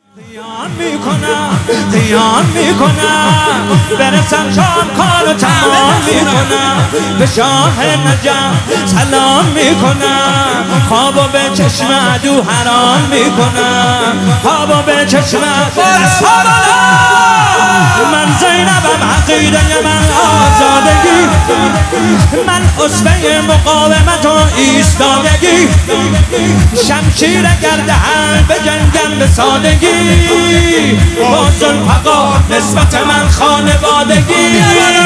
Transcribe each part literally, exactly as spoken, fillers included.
قیام میکنم قیام میکنم برسم شام کارو تمام میکنم به شاه نجم سلام میکنم خوابو به چشم عدو حرام میکنم خوابو به چشم من زینبم عقیده من آزادگی من اصفه مقاومت و ایستادگی شمشیر گردهن به جنگم به سادگی با ذوالفقار نسبت من خانوادگی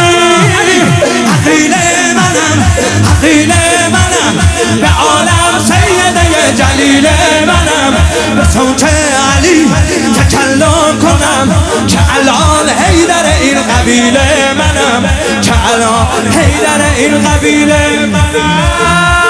عقیل منم عقیل منم به عالم سیده جلیل منم به صوت علی تکلم کنم که الان حیدر این قبیله منم که الان حیدر این قبیله منم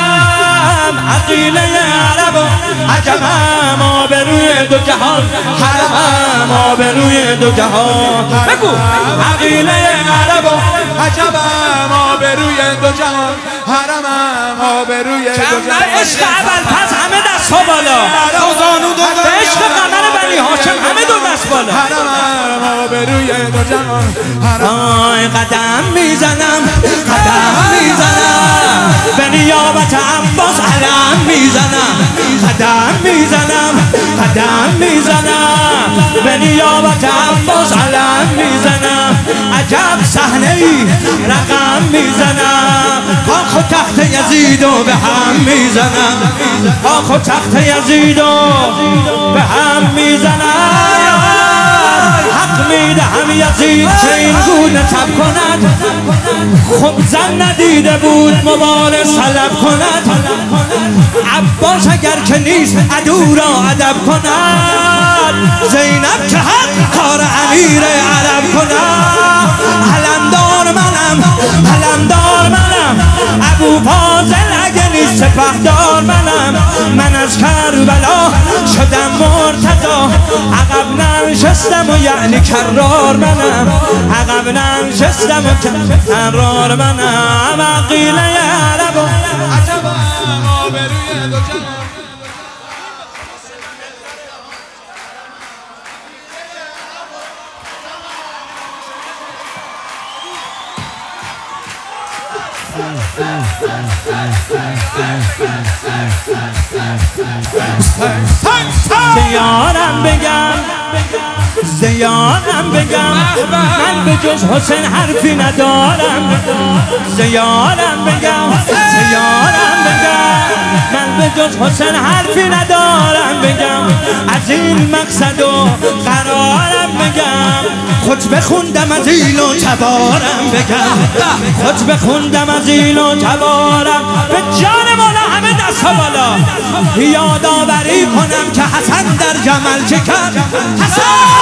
عقیله عرب و عجمم آبروی دو جهان حرمم آبروی دو جهان بگو عقیله عرب و عجبم آبروی دو جهان حرمم آبروی دو جهان عشق اول پس همه دست ها بالا به عشق قمر بنی هاشم همه دو دست بالا حرمم آبروی دو جهان آی قدم میزنم قدم میزنم به نیابت عباس علم میزنم قدم میزنم قدم میزنم به نیابت عباس علم میزنم عجب صحنه ای رقم میزنم کاخ و تخت یزیدو به هم میزنم کاخ و تخت یزیدو به هم میزنم حق میدهم یزید که این گونه تب کند خب زن ندیده بود مبارز طلب کند عباس اگر که نیست عدو را ادب کند زینب که حق کار امیر عرب کند علمدار منم علمدار منم ابو فاضل اگه نیست سپهدار منم من از کربلا شدم مرتضی عقب ننشستم و یعنی کرار منم عقب ننشستم و کرار منم عقیله عرب و عجبم آبروی دو جهان زیارم بگم زیارم بگم من به جز حسین حرفی ندارم زیارم بگم زیارم بگم من به جز حسین حرفی ندارم بگم از این مقصد و قرارم بگم خود بخوندم از ایل و تبارم بگم خود بخوندم از ایل و تبارم به جان مولا همه دست ها بالا یادآوری کنم که حسن در جمل چه کرد حسن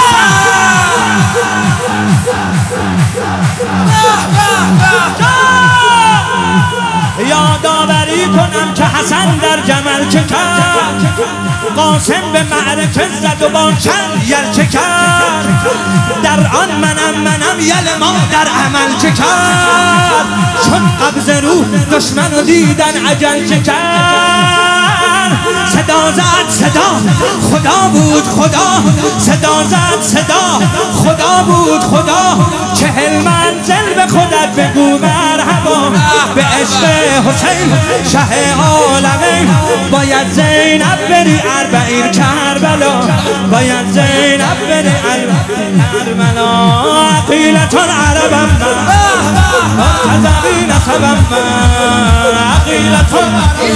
یادآوری کنم که حسن در جمل چه کرد قاسم به معرکه زد و با چند یل چه کرد در آن منم منم یل ما در عمل چه کرد چون قبض روح دشمن رو دیدن عجل چه کرد صدا زد صدا خدا بود خدا صدا زد صدا خدا بود خدا چهل منزل به خودت بگو مرحبا به عشق حسین شه عالمین باید زینب بری اربعین کربلا باید زینب بری اربعین کربلا عقیلتون عربم من مرتضوی نسبم من عقیلتون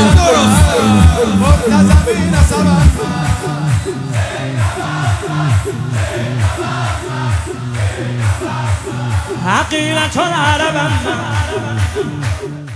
مرتضوی نسبم عقیلتون عربم من